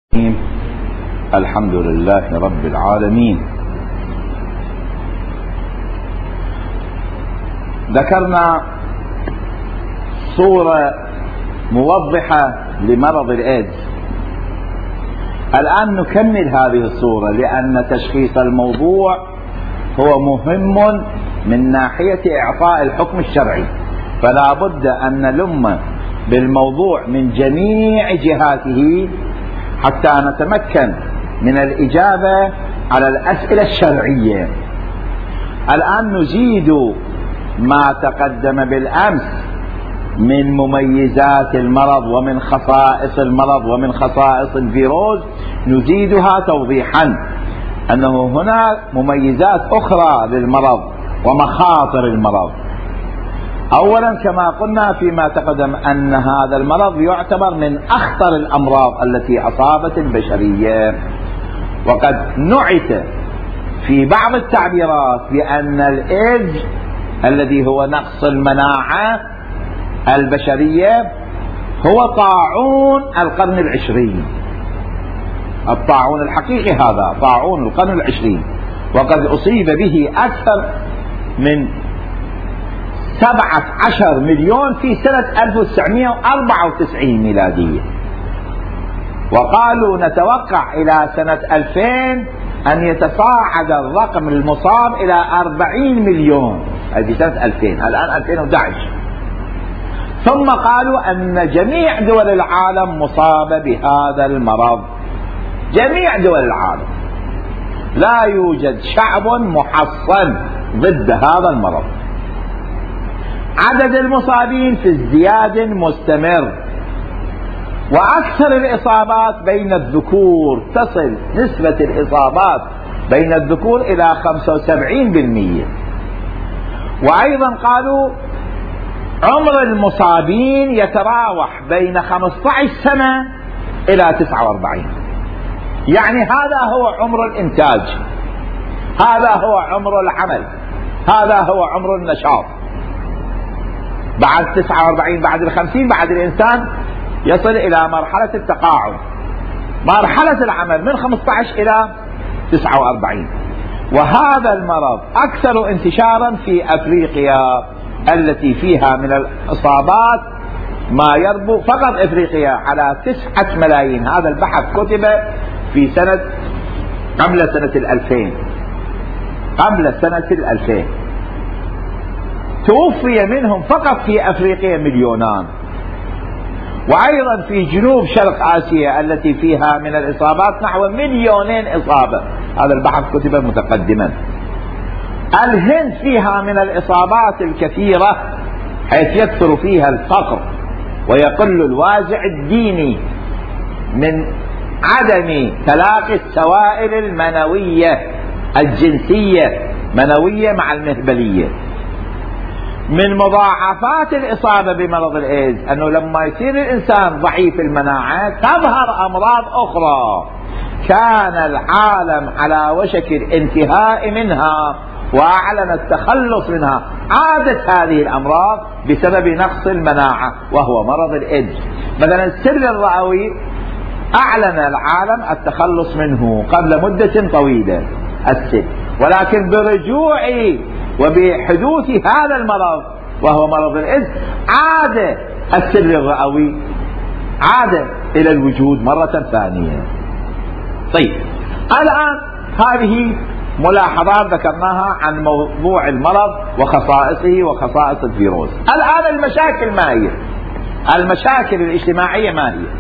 الحمد لله رب العالمين. ذكرنا صورة موضحة لمرض الإيدز. الآن نكمل هذه الصورة لأن تشخيص الموضوع هو مهم من ناحية إعطاء الحكم الشرعي، فلا بد أن نلم بالموضوع من جميع جهاته حتى نتمكن من الإجابة على الأسئلة الشرعية. الآن نزيد ما تقدم بالأمس من مميزات المرض ومن خصائص المرض ومن خصائص الفيروس، نزيدها توضيحا أنه هناك مميزات أخرى للمرض ومخاطر المرض. أولا كما قلنا فيما تقدم أن هذا المرض يعتبر من أخطر الأمراض التي أصابت البشرية، وقد نعت في بعض التعبيرات بأن الإيدز الذي هو نقص المناعة البشرية هو طاعون القرن العشرين. الطاعون الحقيقي هذا طاعون القرن العشرين، وقد أصيب به أكثر من 17 مليون في سنة 1994 ميلادية، وقالوا نتوقع إلى سنة 2000 أن يتصاعد الرقم المصاب إلى 40 مليون في سنة 2000. الآن 2011. ثم قالوا أن جميع دول العالم مصابة بهذا المرض، جميع دول العالم، لا يوجد شعب محصن ضد هذا المرض. عدد المصابين في ازدياد مستمر، وأكثر الإصابات بين الذكور، تصل نسبة الإصابات بين الذكور إلى 75%. وأيضا قالوا عمر المصابين يتراوح بين 15 سنة إلى 49. يعني هذا هو عمر الإنتاج، هذا هو عمر العمل، هذا هو عمر النشاط. بعد 49 بعد 50 بعد الإنسان يصل إلى مرحلة التقاعد، مرحلة العمل من 15 إلى 49. وهذا المرض أكثر انتشارا في أفريقيا التي فيها من الإصابات ما يربو فقط أفريقيا على 9 ملايين. هذا البحث كتب في سنة قبل سنة 2000، قبل سنة 2000 توفي منهم فقط في أفريقيا 2 مليون. وأيضا في جنوب شرق آسيا التي فيها من الإصابات نحو 2 مليون إصابة. هذا البحث كتب متقدما. الهند فيها من الإصابات الكثيرة حيث يكثر فيها الفقر ويقل الوازع الديني من عدم تلاقي السوائل المنوية الجنسية، منوية مع المهبلية. من مضاعفات الإصابة بمرض الإيدز أنه لما يصير الإنسان ضعيف المناعة تظهر أمراض أخرى كان العالم على وشك الانتهاء منها وأعلن التخلص منها. عادت هذه الأمراض بسبب نقص المناعة وهو مرض الإيدز. مثلا السل الرئوي أعلن العالم التخلص منه قبل مدة طويلة السل، ولكن برجوع وبحدوث هذا المرض وهو مرض الإيدز عاد السل الرئوي، عاد إلى الوجود مرة ثانية. طيب الآن هذه ملاحظات ذكرناها عن موضوع المرض وخصائصه وخصائص الفيروس. الآن المشاكل ما هي؟ المشاكل الاجتماعية ما هي؟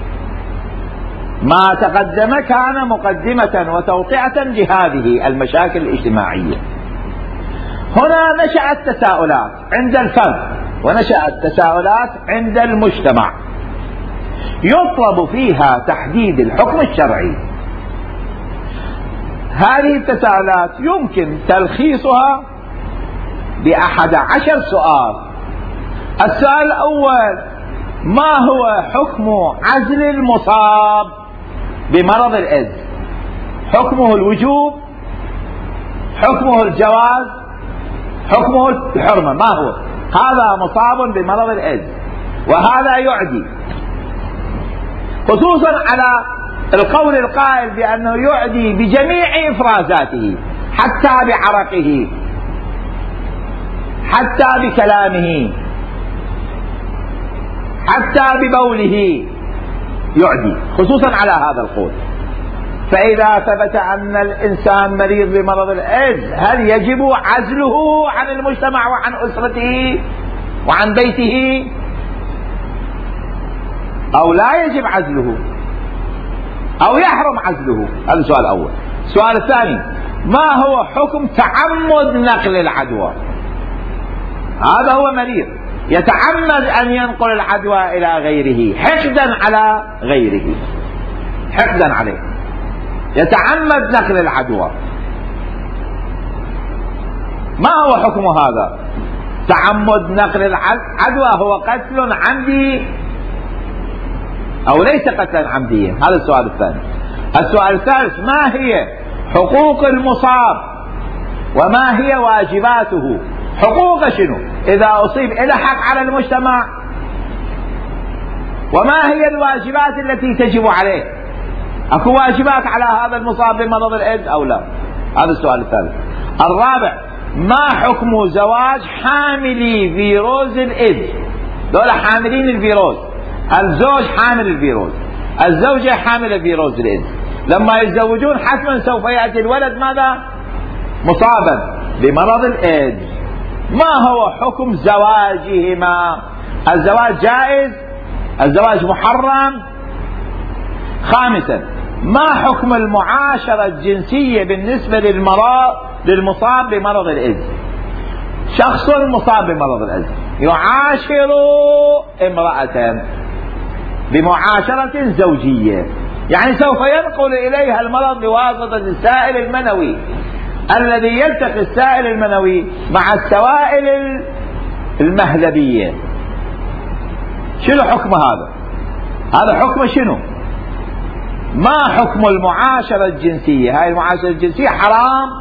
ما تقدم كان مقدمة وتوطئة لهذه المشاكل الاجتماعية. هنا نشأت تساؤلات عند الفرد ونشأت تساؤلات عند المجتمع يطلب فيها تحديد الحكم الشرعي. هذه التساؤلات يمكن تلخيصها ب11 سؤال. السؤال الأول: ما هو حكم عزل المصاب بمرض الإيدز؟ حكمه الوجوب، حكمه الجواز، حكمه الحرمة. ما هو؟ هذا مصاب بمرض الإيدز وهذا يعدي، خصوصا على القول القائل بأنه يعدي بجميع إفرازاته، حتى بعرقه، حتى بكلامه، حتى ببوله يعدي، خصوصا على هذا القول. فإذا ثبت أن الإنسان مريض بمرض الإيدز، هل يجب عزله عن المجتمع وعن أسرته وعن بيته، أو لا يجب عزله، أو يحرم عزله؟ هذا السؤال الأول. السؤال الثاني: ما هو حكم تعمد نقل العدوى؟ هذا هو مريض يتعمد أن ينقل العدوى إلى غيره حقدا على غيره، حقدا عليه، يتعمد نقل العدوى. ما هو حكم هذا؟ تعمد نقل العدوى هو قتل عمدي أو ليس قتلا عمديا؟ هذا السؤال الثاني. السؤال الثالث: ما هي حقوق المصاب وما هي واجباته؟ حقوق شنو؟ إذا أصيب إلى حق على المجتمع، وما هي الواجبات التي تجب عليه؟ أكو واجبات على هذا المصاب بمرض الإيدز أو لا؟ هذا السؤال الثالث. الرابع: ما حكم زواج حاملي فيروس الإيدز؟ دول حاملين الفيروس، الزوج حامل الفيروس، الزوجة حاملة فيروس الإيدز، لما يتزوجون حتما سوف يأتي الولد ماذا؟ مصابا بمرض الإيدز. ما هو حكم زواجهما؟ الزواج جائز؟ الزواج محرم؟ خامسا: ما حكم المعاشرة الجنسية بالنسبة للمصاب بمرض الإيدز؟ شخص مصاب بمرض الإيدز يعاشر امرأة بمعاشرة زوجية، يعني سوف ينقل إليها المرض بواسطة السائل المنوي الذي يلتقي السائل المنوي مع السوائل المهلبية. شنو حكم هذا؟ هذا حكم شنو؟ ما حكم المعاشرة الجنسية؟ هاي المعاشرة الجنسية حرام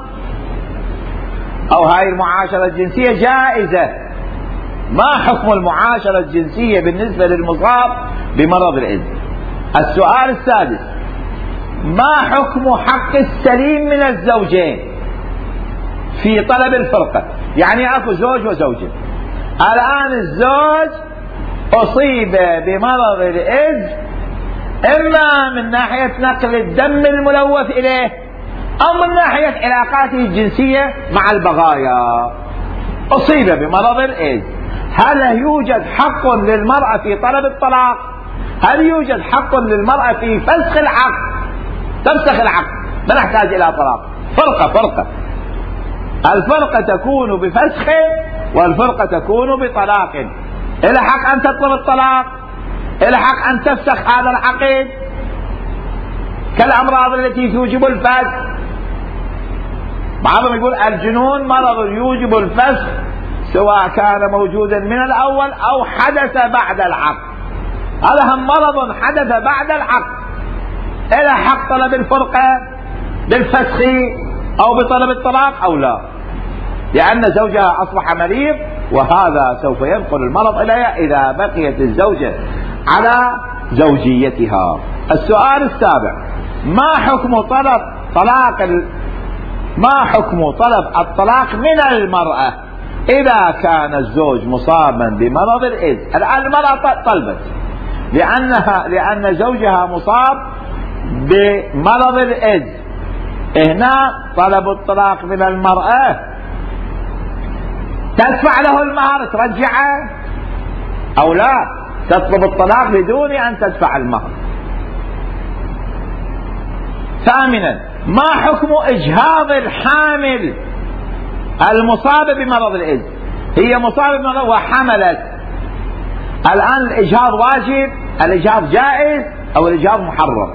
أو هاي المعاشرة الجنسية جائزة؟ ما حكم المعاشرة الجنسية بالنسبة للمصاب بمرض الإيدز؟ السؤال السادس: ما حكم حق السليم من الزوجين في طلب الفرقة؟ يعني أكو زوج وزوجة، الآن الزوج أصيب بمرض الإيدز إما من ناحية نقل الدم الملوث إليه أو من ناحية علاقاته الجنسية مع البغايا، أصيب بمرض الإيدز. هل يوجد حق للمرأة في طلب الطلاق؟ هل يوجد حق للمرأة في فسخ العقد؟ تفسخ العقد، ما نحتاج إلى طلاق. فرقة، الفرقة تكون بفسخ والفرقة تكون بطلاق. إلى حق أن تطلب الطلاق، إلى حق أن تفسخ هذا العقد، كالأمراض التي توجب الفسخ. بعضهم يقول الجنون مرض يوجب الفسخ سواء كان موجودا من الأول أو حدث بعد العقد. هذا هم مرض حدث بعد العقد، إلى حق طلب الفرقة بالفسخ أو بطلب الطلاق أو لا، لأن زوجها أصبح مريض وهذا سوف ينقل المرض إليها إذا بقيت الزوجة على زوجيتها. السؤال السابع: ما حكم طلب الطلاق من المرأة إذا كان الزوج مصابا بمرض الإيدز؟ الآن المرأة طلبت لأن زوجها مصاب بمرض الإيدز، هنا طلب الطلاق من المرأة، تدفع له المهر ترجعه أو لا؟ تطلب الطلاق بدون أن تدفع المهر. ثامنا: ما حكم إجهاض الحامل المصابة بمرض الإيدز؟ هي مصابة بمرض وحملت، الآن الإجهاض واجب، الإجهاض جائز أو الإجهاض محرم؟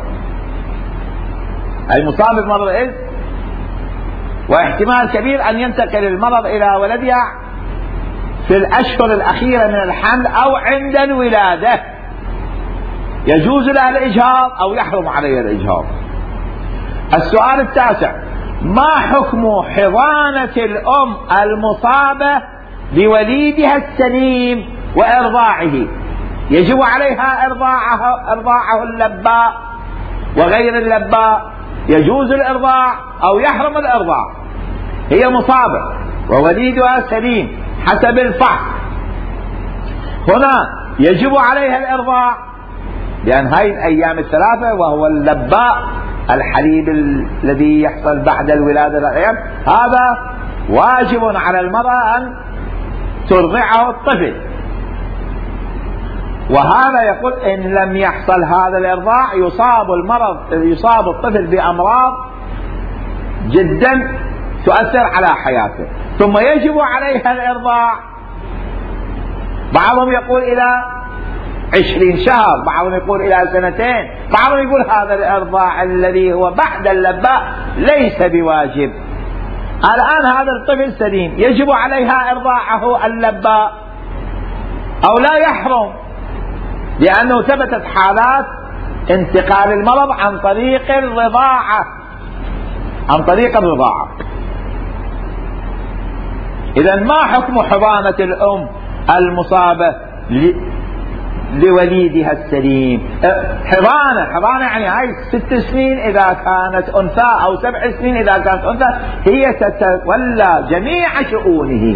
أي مصابة بمرض الإيدز واحتمال كبير أن ينتقل المرض إلى ولدها في الأشهر الأخيرة من الحمل أو عند الولادة، يجوز لها الإجهاض أو يحرم عليها الإجهاض. السؤال التاسع: ما حكم حضانة الأم المصابة بوليدها السليم وإرضاعه؟ يجب عليها إرضاعه اللباء وغير اللباء يجوز الإرضاع أو يحرم الإرضاع. هي مصابة ووليدها سليم حسب الفحص، هنا يجب عليها الإرضاع، لأن هاي الأيام الثلاثة وهو اللباء الحليب الذي يحصل بعد الولادة الأيام، هذا واجب على المرأة أن ترضعه الطفل. وهذا يقول إن لم يحصل هذا الإرضاع يصاب الطفل بأمراض جدا تؤثر على حياته، ثم يجب عليها الإرضاع. بعضهم يقول إلى 20 شهر، بعضهم يقول إلى 2 بعضهم يقول هذا الإرضاع الذي هو بعد اللباء ليس بواجب. الآن هذا الطفل سليم، يجب عليها إرضاعه اللباء أو لا يحرم، لأنه ثبتت حالات انتقال المرض عن طريق الرضاعة، إذا ما حكم حضانة الأم المصابة لوليدها السليم؟ حضانة يعني هاي 6 سنين إذا كانت أنثى أو 7 سنين إذا كانت أنثى، هي تتولى جميع شؤونه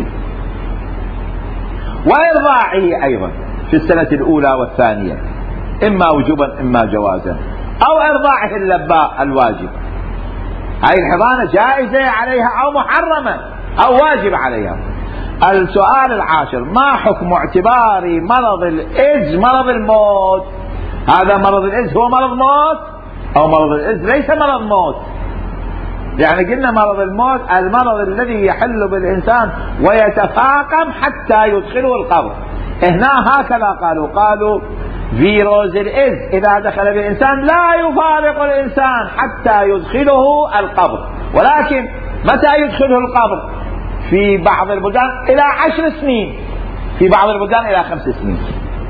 وإرضاعه أيضا في السنة الأولى والثانية، إما وجوبا إما جوازا، أو إرضاعه اللباء الواجب. هاي الحضانة جائزة عليها أو محرمة أو واجب عليها. السؤال العاشر: ما حكم اعتبار مرض الإيدز مرض الموت؟ هذا مرض الإيدز هو مرض موت أو مرض الإيدز ليس مرض موت؟ يعني قلنا مرض الموت المرض الذي يحل بالإنسان ويتفاقم حتى يدخله القبر. هنا هكذا قالوا فيروس الإيدز إذا دخل بالإنسان لا يفارق الإنسان حتى يدخله القبر، ولكن متى يدخله القبر؟ في بعض البلدان إلى 10 سنين، في بعض البلدان إلى 5 سنين.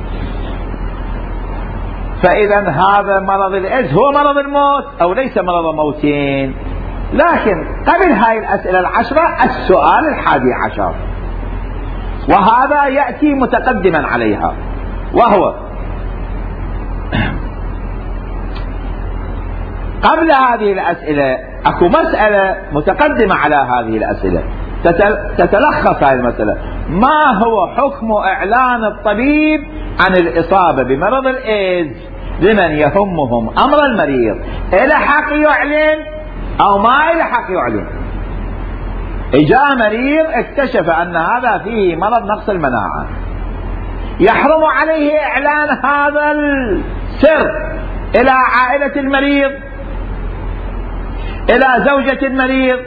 فإذا هذا مرض الإيدز هو مرض الموت أو ليس مرض موتين؟ لكن قبل هاي الأسئلة العشرة السؤال 11، وهذا يأتي متقدما عليها، وهو قبل هذه الأسئلة أكو مسألة متقدمة على هذه الأسئلة تتلخص هذه المسألة: ما هو حكم إعلان الطبيب عن الإصابة بمرض الإيدز لمن يهمهم أمر المريض؟ إلى حق يعلن أو ما إلى حق يعلن؟ إجا مريض اكتشف أن هذا فيه مرض نقص المناعة، يحرم عليه إعلان هذا السر إلى عائلة المريض، إلى زوجة المريض،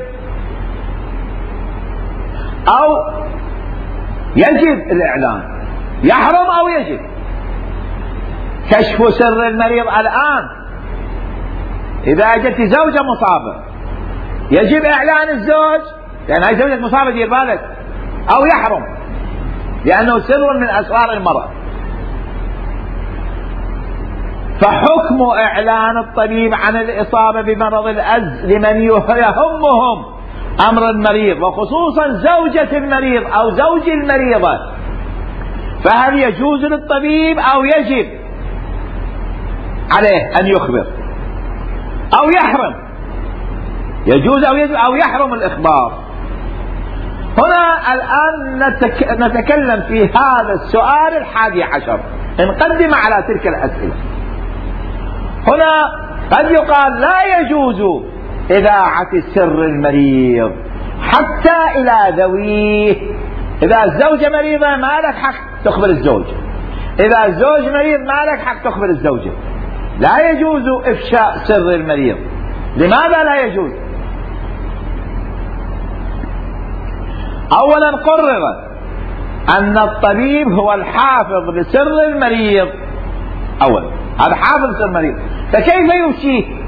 أو يجب الإعلان؟ يحرم أو يجب؟ كشف سر المريض الآن إذا جت زوجة مصابة يجب إعلان الزوج، لأن هاي زوجة مصابة دير بالك، أو يحرم لأنه سر من أسرار المرأة. فحكم إعلان الطبيب عن الإصابة بمرض الإيدز لمن يهمهم أمر المريض، وخصوصا زوجة المريض أو زوج المريضة، فهل يجوز للطبيب أو يجب عليه أن يخبر أو يحرم؟ يجوز أو يجب أو يحرم الإخبار؟ هنا الآن نتكلم في هذا السؤال 11، نقدم على تلك الأسئلة. هنا قد يقال لا يجوز إذاعة سر المريض حتى إلى ذويه. إذا الزوجة مريضة ما لك حق تخبر الزوج، إذا الزوج مريض ما لك حق تخبر الزوجة. لا يجوز إفشاء سر المريض. لماذا لا يجوز؟ أولا قرر أن الطبيب هو الحافظ لسر المريض، أولا هذا حافظ سر المريض، فكيف يفشيه؟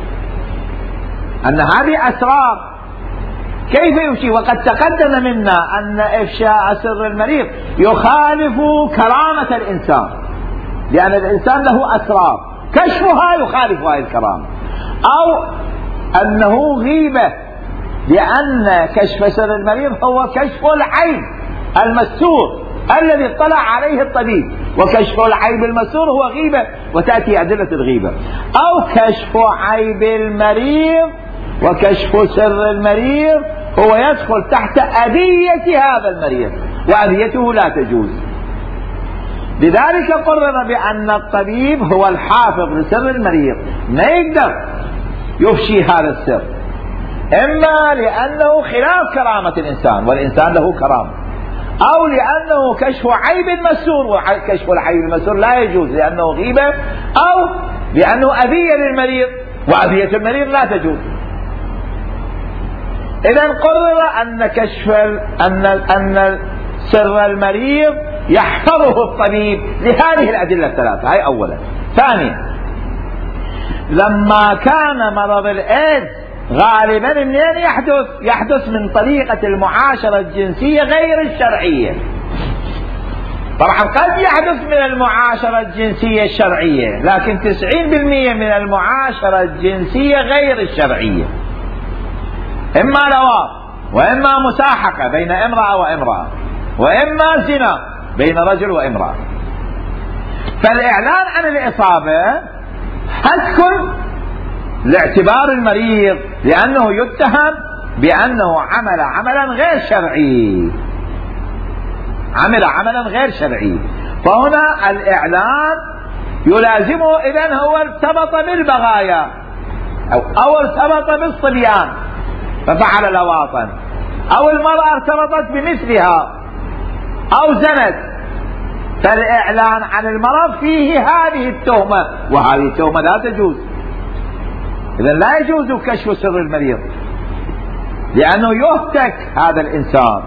أن هذه أسرار، كيف يفشيه؟ وقد تقدم منا أن إفشاء سر المريض يخالف كرامة الإنسان، لأن الإنسان له أسرار كشفها يخالف هذه الكرامة، أو أنه غيبة، لأن كشف سر المريض هو كشف العيب المستور الذي اطلع عليه الطبيب، وكشف العيب المستور هو غيبة، وتأتي أدلة الغيبة. أو كشف عيب المريض وكشف سر المريض هو يدخل تحت أذية هذا المريض، وأذيته لا تجوز. لذلك قرر بأن الطبيب هو الحافظ لسر المريض، ما يقدر يفشي هذا السر، إما لأنه خلاف كرامة الإنسان والإنسان له كرامة، أو لأنه كشف عيب المسور، وكشف العيب المسور لا يجوز لأنه غيبة، أو لأنه أذية للمريض وأذية المريض لا تجوز. إذا قرر أن كشف أن سر المريض يحفظه الطبيب لهذه الأدلة الثلاثة. هاي أولا. ثانيا، لما كان مرض الإيدز غالبا منين يحدث من طريقة المعاشرة الجنسية غير الشرعية. طبعا قد يحدث من المعاشرة الجنسية الشرعية، لكن 90% من المعاشرة الجنسية غير الشرعية، إما لواط، وإما مساحقة بين امرأة وامرأة، وإما زنا بين رجل وامرأة. فالإعلان عن الإصابة هتكون لاعتبار المريض، لأنه يتهم بأنه عمل عملا غير شرعي، عمل عملا غير شرعي. فهنا الإعلان يلازمه إذن هو ارتبط بالبغايا أو ارتبط بالصبيان ففعل لواطا، أو المرأة ارتبطت بمثلها أو زنت، فالإعلان عن المرض فيه هذه التهمة، وهذه التهمة لا تجوز. إذن لا يجوز كشف سر المريض، لأنه يهتك هذا الإنسان،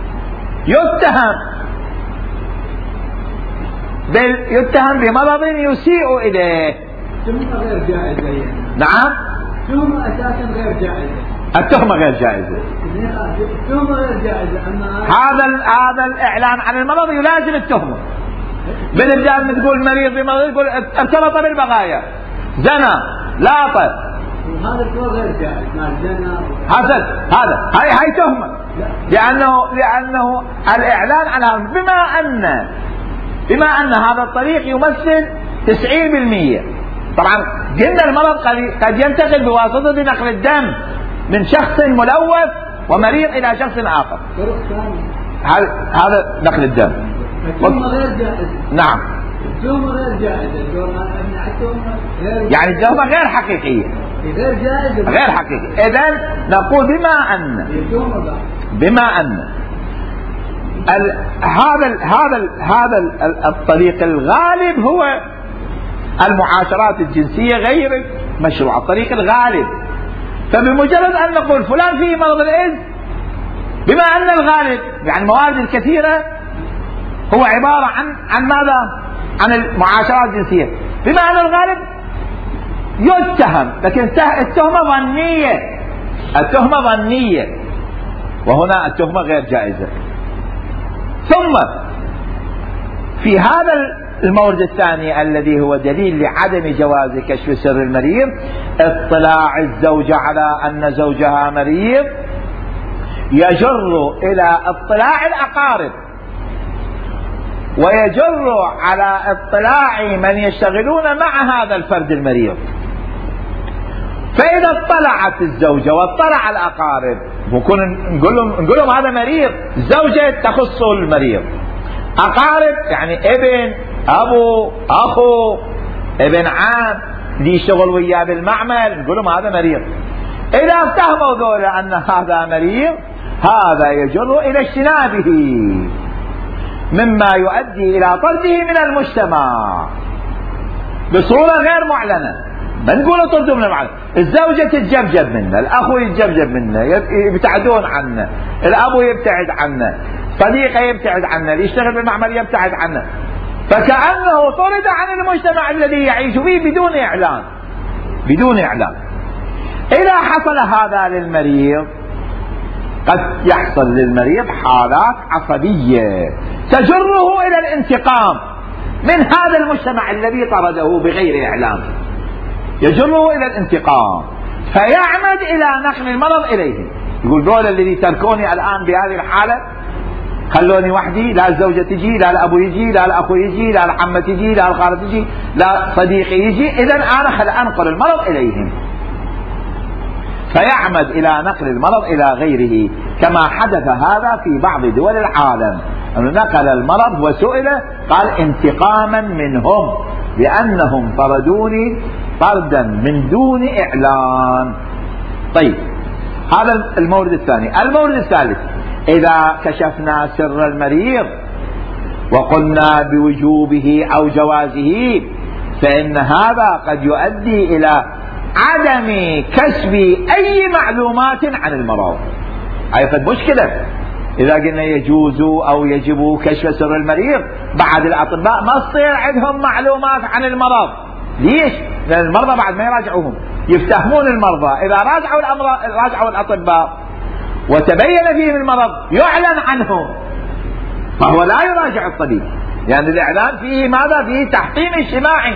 يتهم بمرض يسيء إليه. التهمة غير جائزة يعني. نعم، التهمة أساسا غير جائزة. التهمة غير جائزة. التهمة غير جائزة. هذا الإعلان عن المرض يلازم التهمة. بالإبدال تقول مريض بمرض، يقول ارتبط بالبغايا، زنا، لاطف، هذا غير جائز. هاي تهمة، لأنه الإعلان عنها بما أن هذا الطريق يمثل 90%. طبعا قلنا المرض قد ينتقل بواسطة نقل الدم من شخص ملوث ومريض إلى شخص آخر. هذا نقل الدم. التهمة غير جائزة. نعم. التهمة غير جائزة. يعني التهمة غير حقيقية. غير جائزة. غير حقيقية. إذن نقول بما أن هذا الطريق الغالب هو المعاشرات الجنسية غير مشروعة، الطريق الغالب. فبمجرد أن نقول فلان فيه مرض الإيدز، بما أن الغالب يعني الموارد الكثيرة هو عبارة عن ماذا؟ عن المعاشرات الجنسية، بما أن الغالب يتهم، لكن التهمة ظنية، وهنا التهمة غير جائزة. ثم في هذا المورد الثاني الذي هو دليل لعدم جواز كشف سر المريض، اطلاع الزوجة على أن زوجها مريض يجر إلى اطلاع الأقارب، ويجر على اطلاع من يشتغلون مع هذا الفرد المريض. فإذا اطلعت الزوجة واطلع الأقارب، نقول لهم هذا مريض، زوجة تخص المريض، أقارب يعني ابن، أبو، أخو، ابن عم لي شغل وياه بالمعمل، نقول لهم هذا مريض. إذا اتهموا ذولا أن هذا مريض، هذا يجر إلى اجتنابه، مما يؤدي إلى طرده من المجتمع بصورة غير معلنة. ما نقول طرده من المجتمع، الزوجة تتجبجب منه، الأخو يتجبجب منه، يبتعدون عنه، الأبو يبتعد عنه، صديقه يبتعد عنه، اللي يشتغل بالمعمل يبتعد عنه، فكأنه طرد عن المجتمع الذي يعيش فيه بدون إعلان. إذا حصل هذا للمريض، قد يحصل للمريض حالات عصبية تجره إلى الانتقام من هذا المجتمع الذي طرده بغير إعلان، يجره إلى الانتقام، فيعمد إلى نقل المرض إليه. يقول دول الذي تركوني الآن بهذه الحالة خلوني وحدي، لا الزوجة تجي، لا الأبو يجي، لا الأخو يجي، لا العمة تجي، لا الخالة تجي، لا صديقي يجي، إذا أنا أنقل المرض إليهم. فيعمد إلى نقل المرض إلى غيره، كما حدث هذا في بعض دول العالم، أنه نقل المرض وسئل قال انتقاما منهم لأنهم طردوني طردا من دون إعلان. طيب، هذا المورد الثاني. المورد الثالث: إذا كشفنا سر المريض وقلنا بوجوبه أو جوازه، فإن هذا قد يؤدي إلى عدم كسب أي معلومات عن المرض. أي قد مشكلة إذا قلنا يجوز أو يجب كشف سر المريض، بعد الأطباء ما تصير عندهم معلومات عن المرض. ليش؟ لأن المرضى بعد ما يراجعوهم، يفتهمون المرضى. إذا راجعوا الأطباء وتبين فيهم المرض يعلن عنه، فهو لا يراجع الطبيب، لأن يعني الإعلان فيه ماذا؟ فيه تحطيم اجتماعي،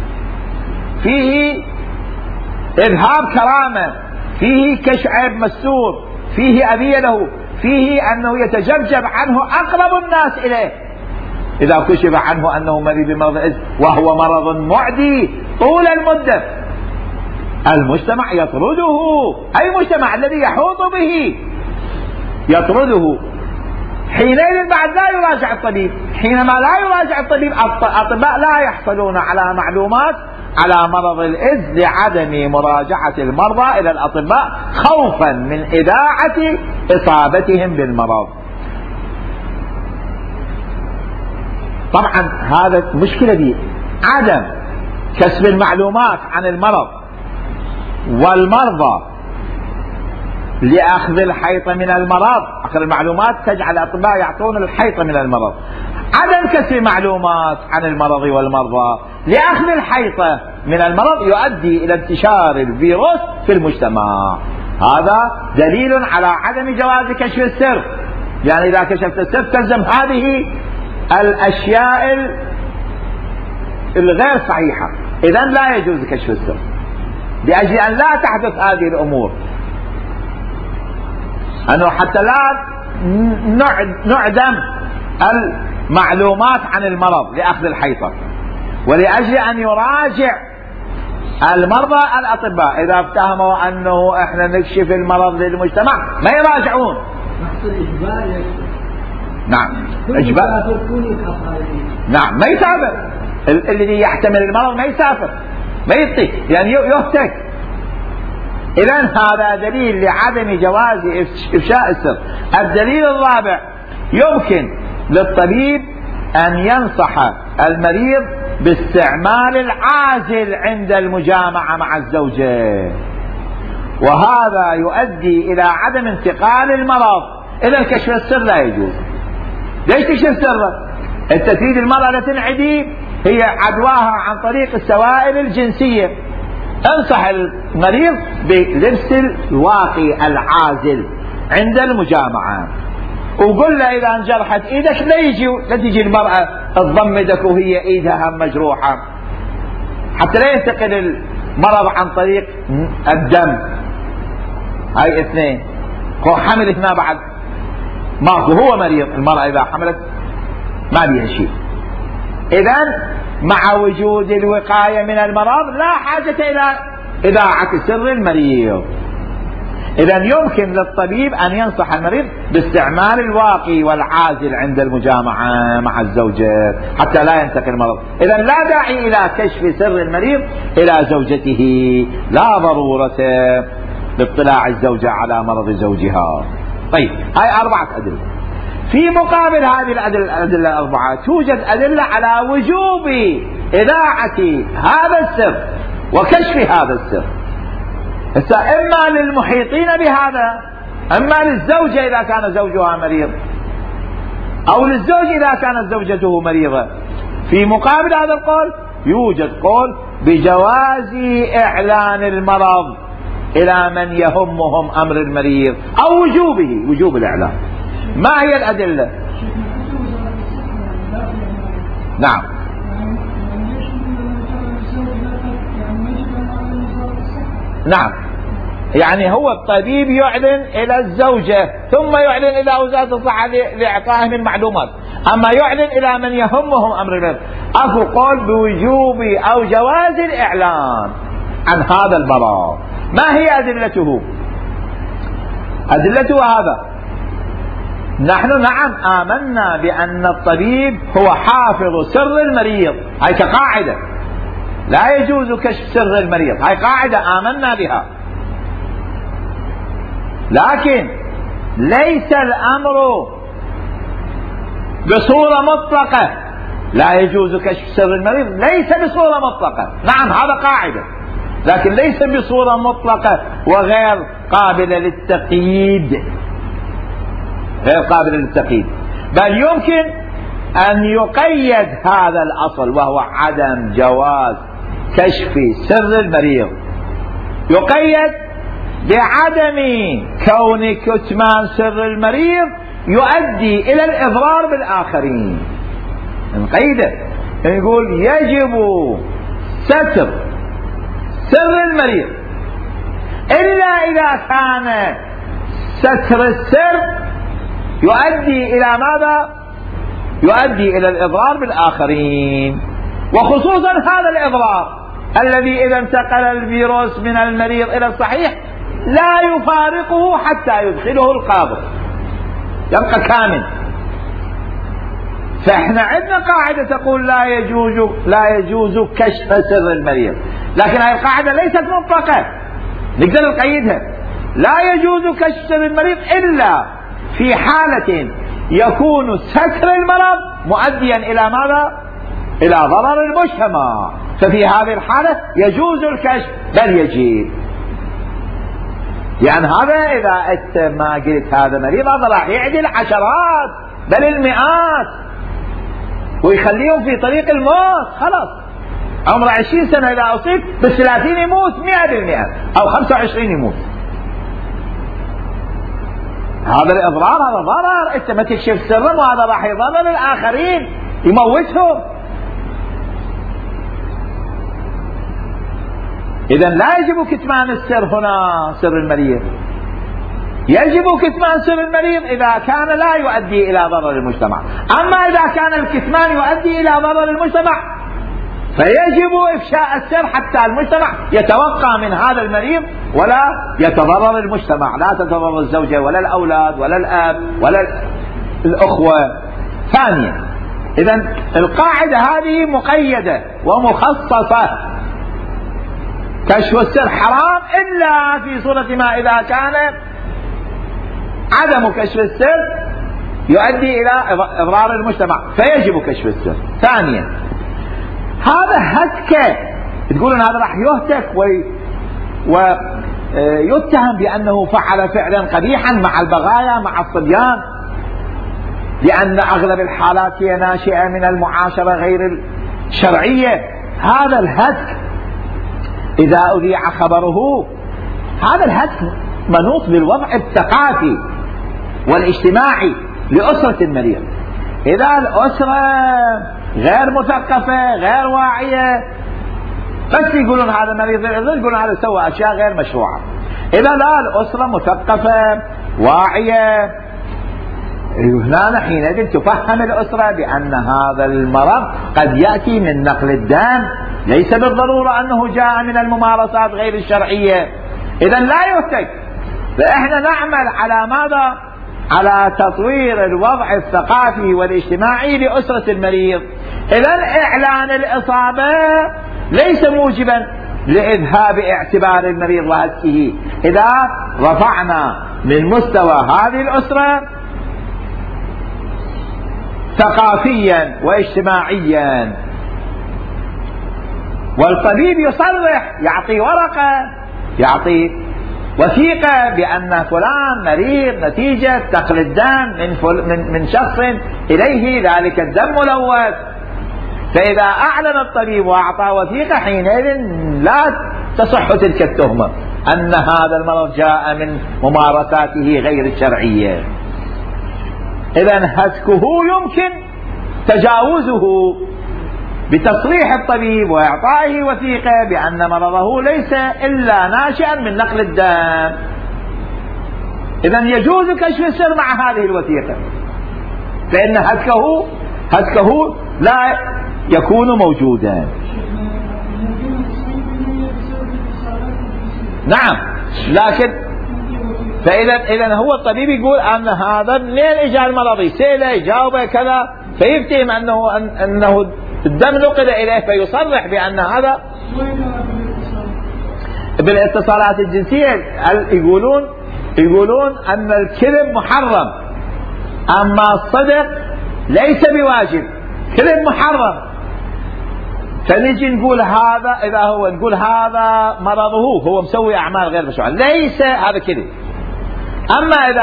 فيه إذهاب كرامة، فيه كشف عيب مستور، فيه أذية له، فيه أنه يتجبجب عنه أقرب الناس إليه. إذا كشف عنه أنه مريض بمرض الإيدز وهو مرض معدي طول المدة، المجتمع يطرده، أي مجتمع الذي يحوط به يطرده. حينئذ بعد لا يراجع الطبيب. حينما لا يراجع الطبيب، الأطباء لا يحصلون على معلومات على مرض الإيدز لعدم مراجعة المرضى إلى الأطباء خوفا من إذاعة إصابتهم بالمرض. طبعا هذا مشكلة دي، عدم كسب المعلومات عن المرض والمرضى لأخذ الحيطة من المرض. أخذ المعلومات تجعل الأطباء يعطون الحيطة من المرض. عدم كسب معلومات عن المرض والمرضى لأخذ الحيطة من المرض يؤدي إلى انتشار الفيروس في المجتمع. هذا دليل على عدم جواز كشف السر. يعني إذا كشفت السر تلزم هذه الأشياء الغير صحيحة، إذن لا يجوز كشف السر، لأجل أن لا تحدث هذه الأمور، أنه حتى لا نعدم المعلومات عن المرض لأخذ الحيطة، ولأجل أن يراجع المرضى الأطباء. إذا افتهموا أنه إحنا نكشف المرض للمجتمع ما يراجعون. نعم، إجبار. نعم، ما يسافر الذي يحتمل المرض، ما يسافر، ما يطيق، يعني يهتك. إذن هذا دليل لعدم جواز إفشاء السر. الدليل الرابع: يمكن للطبيب أن ينصح المريض باستعمال العازل عند المجامعة مع الزوجة، وهذا يؤدي إلى عدم انتقال المرض. إذا كشف السر لا يجوز. ليش تكشف سره؟ أنت تريد المرأة تنعدي هي عدواها عن طريق السوائل الجنسية، انصح المريض بلبس الواقي العازل عند المجامعة، وقل له إذا انجرحت إيدك لا تجي المرأة تضمدك وهي إيدها مجروحة، حتى لا ينتقل المرض عن طريق الدم. هاي اثنين. حمل هنا بعد ماكو، هو مريض. المرأة إذا حملت ما بيها شيء. إذن مع وجود الوقاية من المرض لا حاجة إلى إذاعة سر المريض. إذن يمكن للطبيب أن ينصح المريض باستعمال الواقي والعازل عند المجامعة مع الزوجة حتى لا ينتقل المرض. إذن لا داعي إلى كشف سر المريض إلى زوجته، لا ضرورة لاطلاع الزوجة على مرض زوجها. طيب، هاي 4 أدلة. في مقابل هذه الأدلة الأربعة توجد أدلة على وجوب إذاعة هذا السر وكشف هذا السر. إما للمحيطين بهذا، إما للزوجة إذا كان زوجها مريض، أو للزوج إذا كانت زوجته مريضة. في مقابل هذا القول يوجد قول بجواز إعلان المرض إلى من يهمهم أمر المريض، أو وجوب الإعلان. ما هي الأدلة؟ نعم، نعم، يعني هو الطبيب يعلن إلى الزوجة ثم يعلن إلى وزارة الصحة لإعطائهم المعلومات. أما يعلن إلى من يهمهم أمر المرض، أكو قول بوجوب أو جواز الإعلان عن هذا المرض. ما هي أدلته؟ أدلته هذا: نحن نعم آمنا بأن الطبيب هو حافظ سر المريض، هاي كقاعدة، لا يجوز كشف سر المريض، هاي قاعدة آمنا بها. لكن ليس الأمر بصورة مطلقة، لا يجوز كشف سر المريض ليس بصورة مطلقة، نعم هذا قاعدة، لكن ليس بصورة مطلقة وغير قابلة للتقييد، غير قابلة للتقييد، بل يمكن أن يقيد هذا الأصل وهو عدم جواز كشف سر المريض، يقيد بعدم كون كتمان سر المريض يؤدي إلى الإضرار بالآخرين. نقيده، نقول يجب ستر سر المريض إلا إذا كان ستر السر يؤدي إلى ماذا؟ يؤدي إلى الإضرار بالآخرين، وخصوصا هذا الإضرار الذي إذا انتقل الفيروس من المريض إلى الصحيح لا يفارقه حتى يدخله القابض، يبقى كامل. فإحنا عندنا قاعدة تقول لا يجوز كشف سر المريض، لكن هذه القاعدة ليست مطلقة، نقدر نقيدها. لا يجوز كشف سر المريض إلا في حالة يكون ستر المرض مؤديا إلى ماذا؟ إلى ضرر المجتمع، ففي هذه الحالة يجوز الكشف بل يجب. يعني هذا إذا أنت ما قلت هذا مريض، هذا راح يعدل عشرات بل المئات ويخليهم في طريق الموت، خلاص عمره 20 سنة إذا أصيب بال30 يموت 100% أو 25 يموت. هذا الإضرار، هذا ضرر، أنت ما تكشف سرهم وهذا راح يضرر الآخرين يموتهم. إذا لا يجب كتمان السر هنا، سر المريض يجب كتمان سر المريض إذا كان لا يؤدي إلى ضرر المجتمع. أما إذا كان الكتمان يؤدي إلى ضرر المجتمع فيجب إفشاء السر حتى المجتمع يتوقع من هذا المريض ولا يتضرر المجتمع، لا تتضرر الزوجة ولا الأولاد ولا الأب ولا الأخوة. ثانيا، إذا القاعدة هذه مقيدة ومخصصة، كشف السر حرام إلا في صورة ما إذا كان عدم كشف السر يؤدي إلى إضرار المجتمع فيجب كشف السر. ثانيا، هذا هتك، تقولون هذا راح يهتك ويتهم بأنه فعل فعلا قبيحا مع البغايا مع الصبيان، لأن أغلب الحالات هي ناشئة من المعاشرة غير الشرعية. هذا الهتك إذا أذيع خبره، هذا الهتك منوط بالوضع الثقافي والاجتماعي لأسرة المريض. إذا الأسرة غير مثقفة غير واعية بس يقولون هذا مريض، يقولون هذا سوى أشياء غير مشروعة. إذا لا، الأسرة مثقفة واعية، هنا حينئذ تفهم الأسرة بأن هذا المرض قد يأتي من نقل الدم، ليس بالضرورة أنه جاء من الممارسات غير الشرعية. إذا لا يهتك. فإحنا نعمل على ماذا؟ على تطوير الوضع الثقافي والاجتماعي لأسرة المريض. إذا إعلان الإصابة ليس موجبا لإذهاب اعتبار المريض وهتكه. إذا رفعنا من مستوى هذه الأسرة ثقافيا واجتماعيا، والطبيب يصرح، يعطي ورقة، يعطي وثيقة بأن فلان مريض نتيجة نقل الدم من شخص إليه، ذلك الدم ملوث. فإذا أعلن الطبيب وأعطى وثيقة حينئذ لا تصح تلك التهمة أن هذا المرض جاء من ممارساته غير الشرعية. إذا هتكه يمكن تجاوزه بتصريح الطبيب وإعطائه وثيقة بأن مرضه ليس إلا ناشئا من نقل الدم. إذن يجوز كشف السر مع هذه الوثيقة، فإن هتكه لا يكون موجودا. نعم، لكن فإذا هو الطبيب يقول أن هذا منين إجا المرض، يسأله يجاوبه كذا، فيفتهم أنه الدم نقل إليه، فيصرح بأن هذا. بالاتصالات الجنسية يقولون أن الكذب محرم، أما الصدق ليس بواجب، كذب محرم. فنجي نقول هذا نقول هذا مرضه، هو مسوي أعمال غير مشروعة، ليس هذا كذب. أما إذا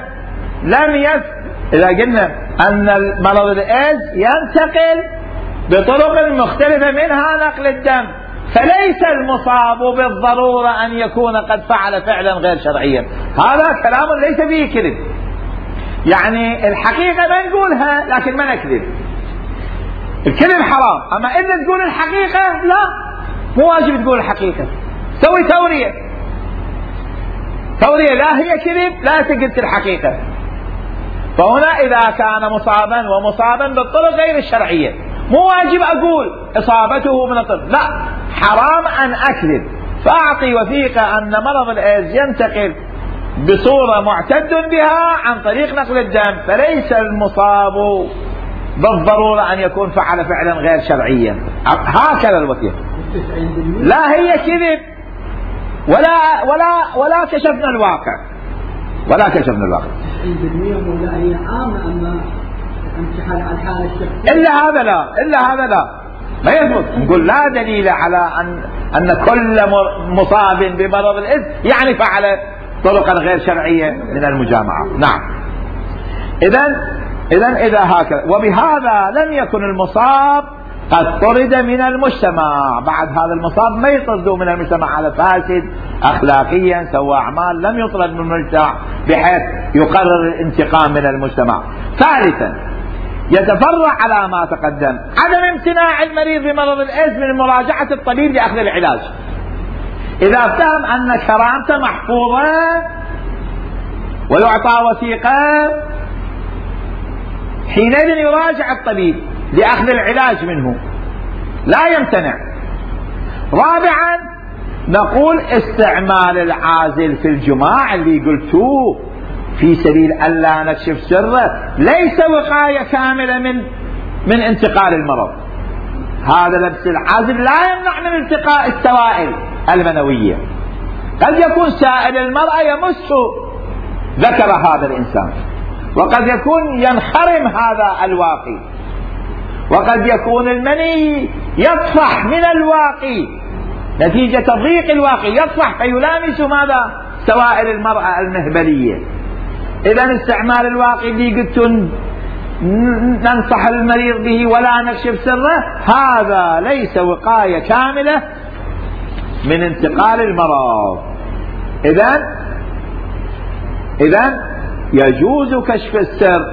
قلنا أن المرض الإيدز ينتقل بطرق مختلفة منها نقل الدم، فليس المصاب بالضرورة أن يكون قد فعل فعلا غير شرعيا، هذا كلام ليس فيه كذب. يعني الحقيقة ما نقولها لكن ما نكذب، الكذب حرام. أما إذا تقول الحقيقة لا، مو واجب تقول الحقيقة، سوي تورية لا هي كذب لا تقلت الحقيقة. فهنا إذا كان مصابا بالطرق غير الشرعية، مو واجب أقول إصابته من الطرق، لا، حرام أن أكذب فأعطي وثيقة أن مرض الإيدز ينتقل بصورة معتد بها عن طريق نقل الدم، فليس المصاب بالضرورة أن يكون فعل فعلا غير شرعيا. هكذا الوثيقة، لا هي كذب ولا كشفنا الواقع، ولا كشفنا الواقع. 90% ولا هي عامة، أما امتحان على الحالة الشخصية إلا هذا لا ما يثبت. نقول لا دليل على أن كل مصاب بمرض الإيدز يعني فعل طرقا غير شرعية من المجامعة. نعم. إذا هكذا، وبهذا لم يكن المصاب قد طرد من المجتمع. بعد هذا المصاب ما يطردوا من المجتمع على فاسد أخلاقيا، سوى أعمال، لم يطرد من المجتمع بحيث يقرر الانتقام من المجتمع. ثالثا، يتفرع على ما تقدم عدم امتناع المريض بمرض الإيدز من مراجعة الطبيب لأخذ العلاج. إذا افتهم أن كرامته محفوظة ويعطى وثيقة، حينئذ يراجع الطبيب لأخذ العلاج منه، لا يمتنع. رابعا، نقول استعمال العازل في الجماع اللي قلتوه في سبيل ألا نكشف سره ليس وقاية كاملة من انتقال المرض. هذا لبس العازل لا يمنع من التقاء السوائل المنوية. قد يكون سائل المرأة يمس ذكر هذا الإنسان، وقد يكون ينخرم هذا الواقي، وقد يكون المني يطفح من الواقي نتيجة ضيق الواقي، يطفح فيلامس ماذا؟ سوائل المرأة المهبلية. إذا استعمال الواقي اللي قلت ننصح المريض به ولا نكشف سره، هذا ليس وقاية كاملة من انتقال المرض. إذن يجوز كشف السر،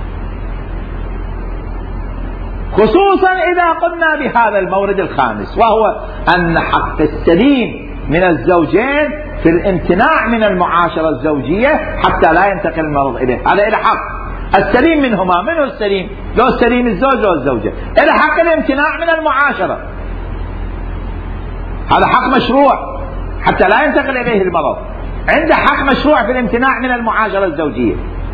خصوصا إذا قلنا بهذا المورد الخامس، وهو أن حق السليم من الزوجين في الامتناع من المعاشرة الزوجية حتى لا ينتقل المرض إليه. هذا إلى حق السليم منهما. منه السليم؟ لو السليم الزوج أو الزوجة، إلى حق الامتناع من المعاشرة، هذا حق مشروع حتى لا ينتقل إليه المرض، عنده حق مشروع في الامتناع من المعاشرة الزوجية.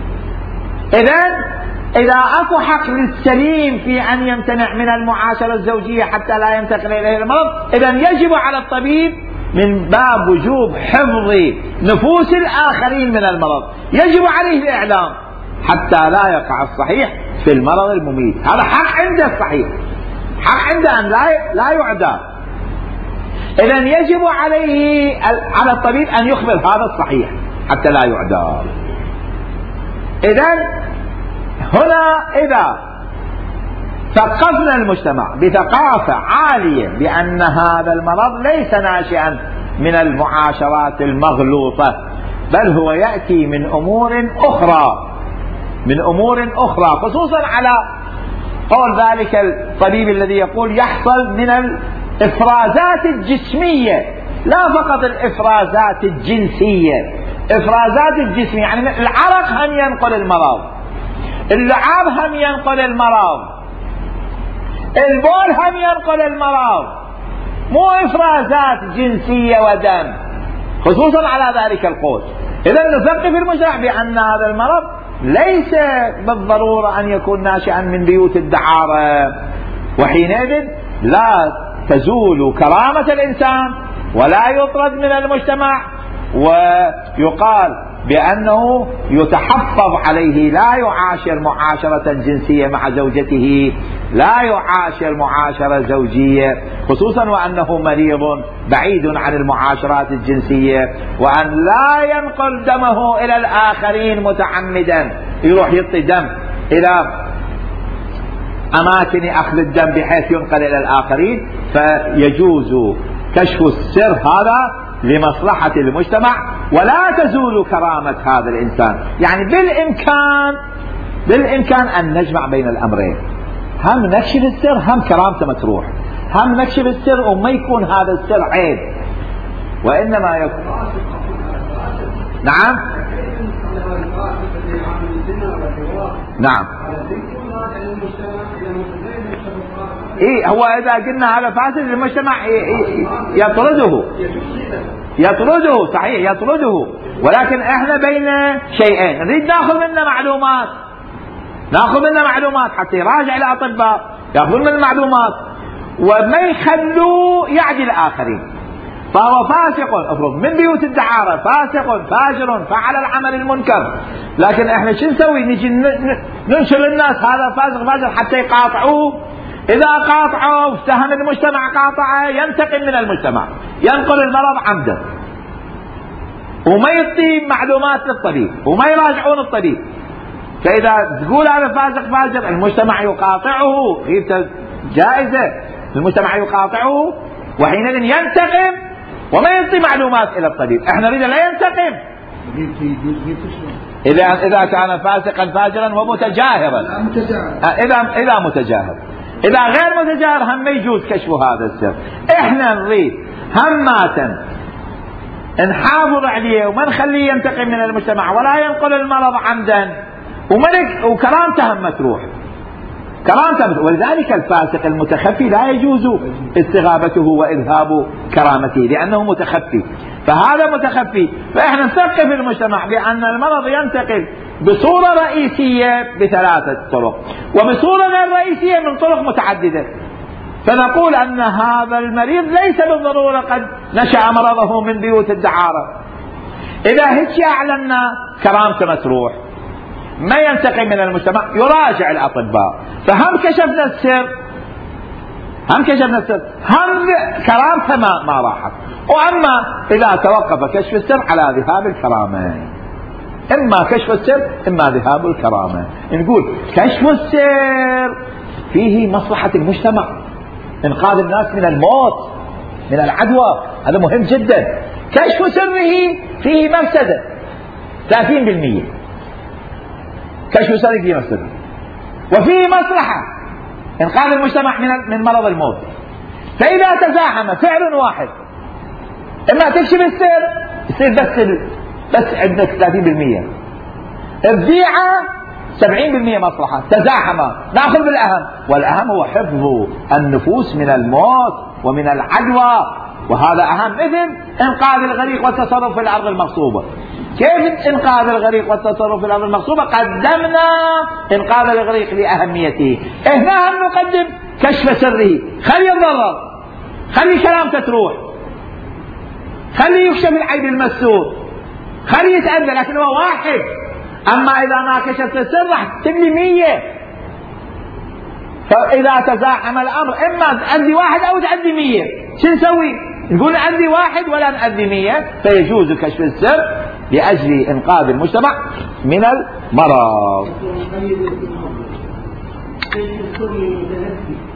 إذا أكو حق للسليم في أن يمتنع من المعاشرة الزوجية حتى لا ينتقل إليه المرض، إذن يجب على الطبيب من باب وجوب حفظ نفوس الآخرين من المرض يجب عليه الإعلام حتى لا يقع الصحيح في المرض المميت. هذا حق عنده الصحيح، حق عنده أن لا يعدى. إذن يجب على الطبيب أن يخبر هذا الصحيح حتى لا يعدى. إذن هنا إذا ثقفنا المجتمع بثقافة عالية بأن هذا المرض ليس ناشئا من المعاشرات المغلوطة، بل هو يأتي من أمور أخرى، خصوصا على قول ذلك الطبيب الذي يقول يحصل من الإفرازات الجسمية، لا فقط الإفرازات الجنسية، إفرازات الجسم، يعني العرق هم ينقل المرض، اللعاب هم ينقل المرض، البول هم ينقل المرض، مو إفرازات جنسية ودم، خصوصا على ذلك القول. إذا نثقف المجتمع بأن هذا المرض ليس بالضرورة أن يكون ناشئا من بيوت الدعارة، وحينئذ لا تزول كرامة الإنسان ولا يطرد من المجتمع، ويقال بأنه يتحفظ عليه، لا يعاشر معاشرة جنسية مع زوجته، لا يعاشر معاشرة زوجية، خصوصا وأنه مريض بعيد عن المعاشرات الجنسية، وأن لا ينقل دمه إلى الآخرين متعمدا، يروح يعطي دم إلى أماكن أخذ الدم بحيث ينقل إلى الآخرين. فيجوز كشف السر هذا لمصلحة المجتمع، ولا تزول كرامة هذا الإنسان. يعني بالإمكان أن نجمع بين الأمرين، هم نكشف السر هم كرامته متروح، هم نكشف السر وما يكون هذا السر عيب، وإنما يكون نعم نعم إيه. هو إذا قلنا هذا فاسد المجتمع يطرده صحيح يطرده، ولكن احنا بين شيئين، نريد ناخذ منه معلومات حتى يراجع الأطباء ياخذون من المعلومات وما يخلوا يعدي الآخرين. فهو فاسق افرض من بيوت الدعارة، فاسق فاجر فعل العمل المنكر، لكن احنا شو نسوي؟ نجي ننشر الناس هذا فاسق فاجر حتى يقاطعوه. إذا قاطعوا وافتهم المجتمع قاطعه ينتقم من المجتمع، ينقل المرض عمدا، وما يعطي معلومات للطبيب وما يراجعون الطبيب. فإذا تقول هذا فاسق فاجر المجتمع يقاطعه، غيبته جائزة، المجتمع يقاطعه وحينئذ ينتقم وما يعطي معلومات إلى الطبيب. احنا نريد لا ينتقم إذا كان فاسقا فاجرا ومتجاهرا، إذا متجاهر. إذا غير متجاهر هم ما يجوز كشف هذا السر. إحنا نريد هماتا نحافظ عليه وما نخليه ينتقم من المجتمع ولا ينقل المرض عمدا، وكرامته هم متروح، ولذلك الفاسق المتخفي لا يجوز استغابته وإذهاب كرامته لأنه متخفي، فهذا متخفي. فإحنا نثقف المجتمع بأن المرض ينتقل بصورة رئيسية ب3 طرق، وبصورة غير رئيسية من طرق متعددة. فنقول أن هذا المريض ليس بالضرورة قد نشأ مرضه من بيوت الدعارة. إذا هيك أعلنا كرامته متروح، ما ينتقم من المجتمع، يراجع الأطباء. فهم كشفنا السر هم كرامته ما راحت. وأما إذا توقف كشف السر على ذهاب الكرامة، إما كشف السر إما ذهاب الكرامة. نقول كشف السر فيه مصلحة المجتمع، إنقاذ الناس من الموت من العدوى، هذا مهم جدا. كشف سره فيه مفسدة 30%، كشف سره فيه مفسدة، وفيه مصلحة إنقاذ المجتمع من مرض الموت. فإذا تزاحم فعل واحد، إما تكشف السر يصير بس عندك 30%، الذيعة 70% مصلحة، تزاحم نأخذ بالأهم، والأهم هو حفظ النفوس من الموت ومن العدوى، وهذا أهم. مثل إنقاذ الغريق والتصرف في الأرض المغصوبة. كيف إنقاذ الغريق والتصرف في الأرض المغصوبة؟ قدمنا إنقاذ الغريق لأهميته، هنا هم نقدم كشف سره، خلي يتضرر، خلي كلامته تروح، خلي يكشف العيب المستور، خلي يتأذى، لكن هو واحد. أما إذا ما كشفت السر راح تبني 100. فإذا تزاحم الأمر إما تأذي واحد أو تأذي 100، شو نسوي؟ نقول نأذي واحد ولا نأذي 100؟ فيجوز كشف السر لأجل إنقاذ المجتمع من المرض.